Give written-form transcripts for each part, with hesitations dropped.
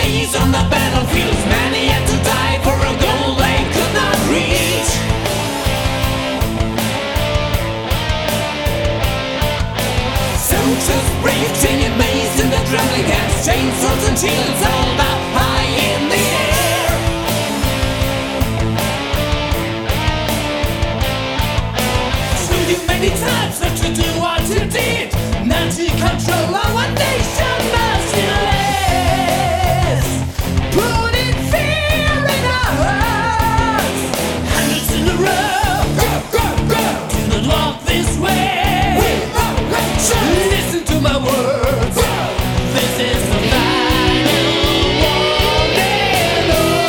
days on the battlefields, many had to die for a goal they could not reach. Soldiers brave, singing maze in the trembling hands, chains, swords and shields held up high in the air. Shooting many times not to do what you did, Nazi control our nation merciless, putting fear in our hearts. Hundreds in a row, do not walk this way. Listen to my words. This is the final warning.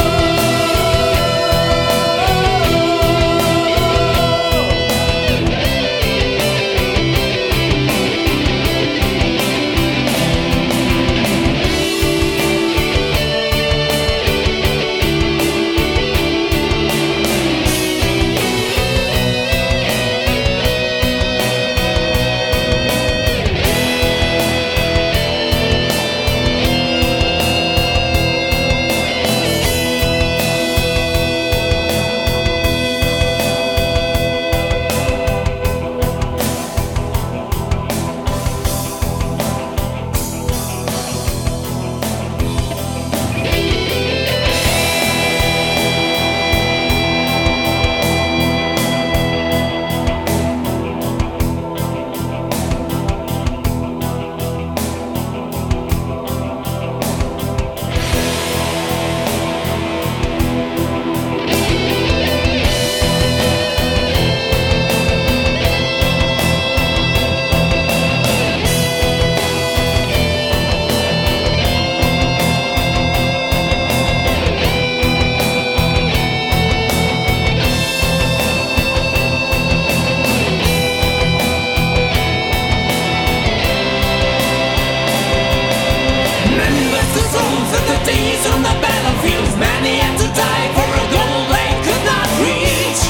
Days on the battlefields, many had to die for a goal they could not reach.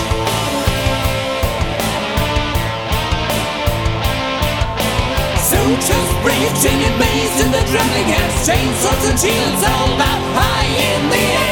Soldiers brave, chained maze in the trembling hands, chains, swords and shields held up high in the air.